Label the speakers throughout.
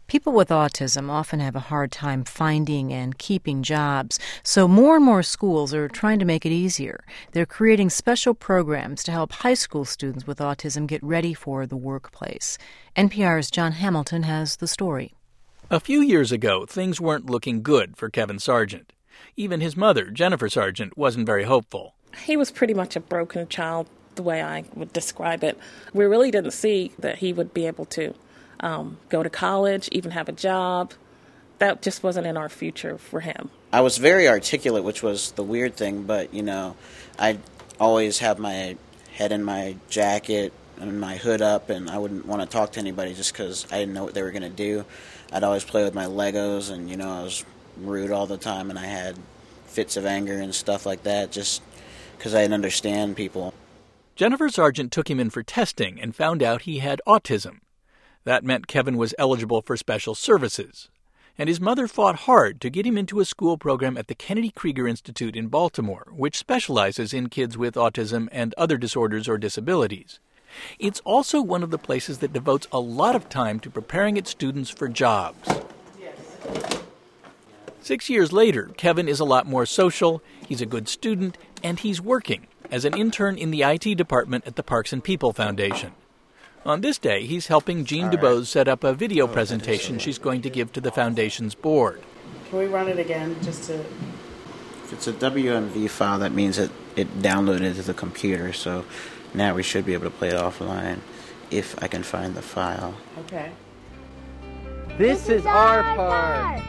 Speaker 1: People with autism often have a hard time finding and keeping jobs, so more and more schools are trying to make it easier. They're creating special programs to help high school students with autism get ready for the workplace. NPR's John Hamilton has the story.
Speaker 2: A few years ago, things weren't looking good for Kevin Sargent. Even his mother, Jennifer Sargent, wasn't very hopeful.
Speaker 3: He was pretty much a broken child, the way I would describe it. We really didn't see that he would be able to go to college, even have a job. That just wasn't in our future for him.
Speaker 4: I was very articulate, which was the weird thing, but, I'd always have my head in my jacket and my hood up, and I wouldn't want to talk to anybody just because I didn't know what they were going to do. I'd always play with my Legos, and, I was rude all the time, and I had fits of anger and stuff like that just because I didn't understand people.
Speaker 2: Jennifer Sargent took him in for testing and found out he had autism. That meant Kevin was eligible for special services. And his mother fought hard to get him into a school program at the Kennedy Krieger Institute in Baltimore, which specializes in kids with autism and other disorders or disabilities. It's also one of the places that devotes a lot of time to preparing its students for jobs. 6 years later, Kevin is a lot more social, he's a good student, and he's working as an intern in the IT department at the Parks and People Foundation. On this day, he's helping Jean DuBose set up a video presentation she's going to give to the foundation's board.
Speaker 5: Can we run it again just to...
Speaker 4: If it's a WMV file, that means it downloaded to the computer, so now we should be able to play it offline if I can find the file.
Speaker 5: Okay.
Speaker 6: This is our part.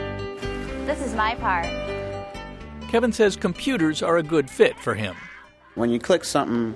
Speaker 7: This is my part.
Speaker 2: Kevin says computers are a good fit for him.
Speaker 4: When you click something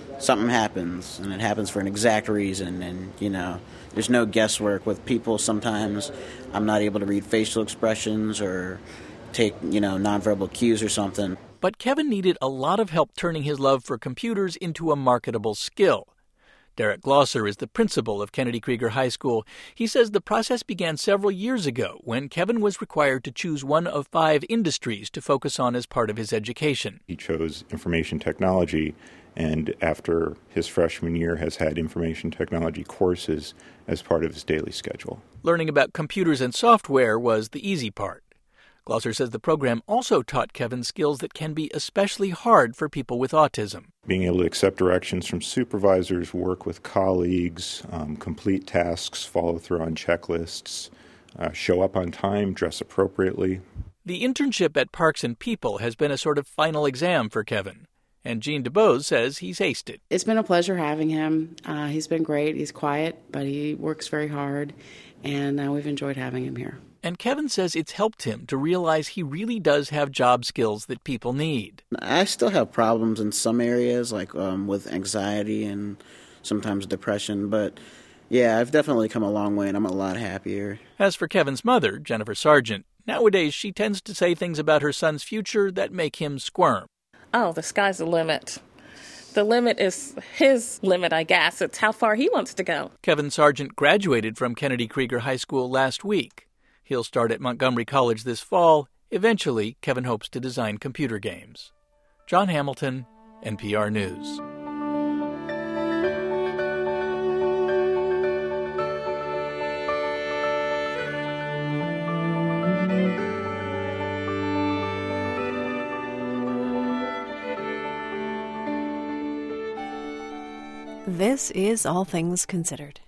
Speaker 4: happens, and it happens for an exact reason, and, there's no guesswork with people. Sometimes I'm not able to read facial expressions or take, nonverbal cues or something.
Speaker 2: But Kevin needed a lot of help turning his love for computers into a marketable skill. Derek Glosser is the principal of Kennedy Krieger High School. He says the process began several years ago when Kevin was required to choose one of 5 industries to focus on as part of his education.
Speaker 8: He chose information technology, and after his freshman year has had information technology courses as part of his daily schedule.
Speaker 2: Learning about computers and software was the easy part. Glosser says the program also taught Kevin skills that can be especially hard for people with autism.
Speaker 8: Being able to accept directions from supervisors, work with colleagues, complete tasks, follow through on checklists, show up on time, dress appropriately.
Speaker 2: The internship at Parks and People has been a sort of final exam for Kevin. And Jean DuBose says he's aced it.
Speaker 5: It's been a pleasure having him. He's been great. He's quiet, but he works very hard, and we've enjoyed having him here.
Speaker 2: And Kevin says it's helped him to realize he really does have job skills that people need.
Speaker 4: I still have problems in some areas, like with anxiety and sometimes depression, but yeah, I've definitely come a long way, and I'm a lot happier.
Speaker 2: As for Kevin's mother, Jennifer Sargent, nowadays she tends to say things about her son's future that make him squirm.
Speaker 3: Oh, the sky's the limit. The limit is his limit, I guess. It's how far he wants to go.
Speaker 2: Kevin Sargent graduated from Kennedy Krieger High School last week. He'll start at Montgomery College this fall. Eventually, Kevin hopes to design computer games. John Hamilton, NPR News.
Speaker 9: This is All Things Considered.